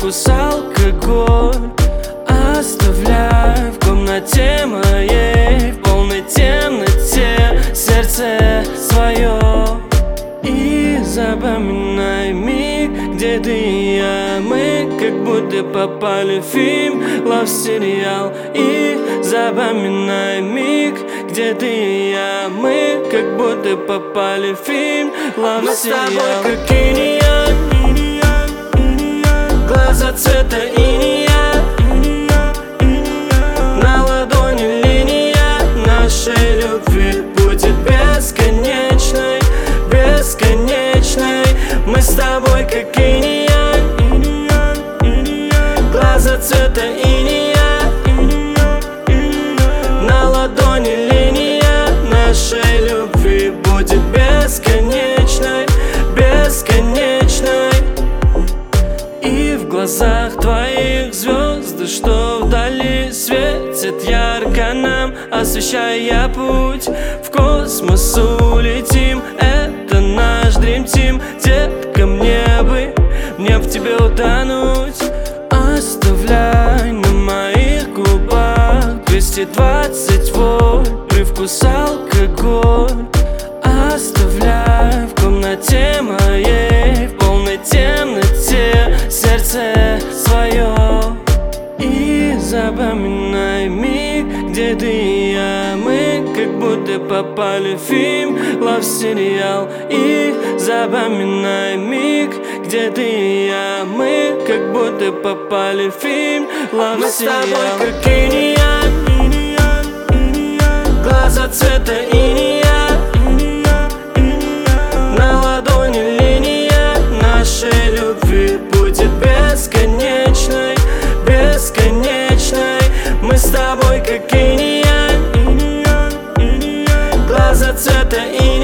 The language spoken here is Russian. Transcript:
привкус алкоголь. Оставляй в комнате моей, в полной темноте сердце свое. И запоминай миг, где ты и я, мы как будто попали в фильм, лав-сериал. И запоминай миг, где ты и я, мы как будто попали в фильм, лав-сериал. Мы с тобой как инь-янь, глаза цвета инея, на ладони линия нашей любви будет бесконечной, бесконечной. Мы с тобой как инь-янь, глаза цвета инея, на ладони линия нашей любви будет бесконечной, бесконечной. И в глазах твоих звезды, что вдали, светят ярко нам, освещая путь. В космос улетим, это наш Dream Team. Детка, мне в тебе утонуть. Оставляй на моих губах 220 вольт, привкус алкоголь. Оставляй в комнате моей, в полной темноте сердце свое. И запоминай миг, где ты и я, мы как будто попали в фильм, лав-сериал. И запоминай миг, где ты и я, мы как будто попали в фильм, лав-сериал. Мы с тобой как инь-янь, глаза цвета инея, на ладони линия нашей любви будет бесконечной, бесконечной. Мы с тобой как инь-янь, глаза цвета инея,